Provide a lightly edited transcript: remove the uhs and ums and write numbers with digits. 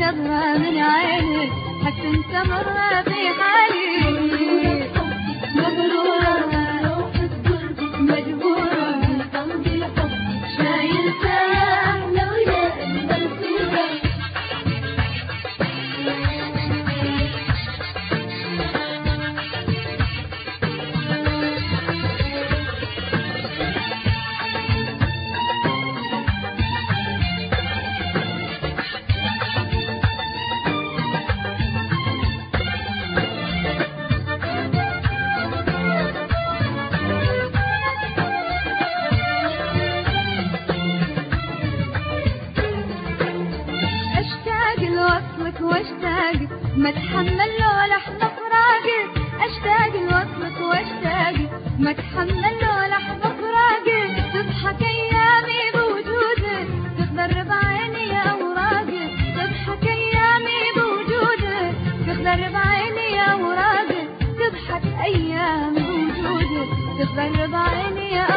نظرة من عينك حتى انت مرة في حالي مغرورة مجبورة قلبي حبك شايلته لو يا المنصورة. لوصلك واشتاق ما اتحمل لو لحظة فراقك، اشتاق لوصلك واشتاق ما اتحمل لو لحظة فراقك. تضحك ايامي بوجودك تخضر بعيني اوراقك، تضحك ايامي بوجودك تخضر بعيني اوراقك، تضحك ايامي بوجودك تخضر بعيني اوراقك.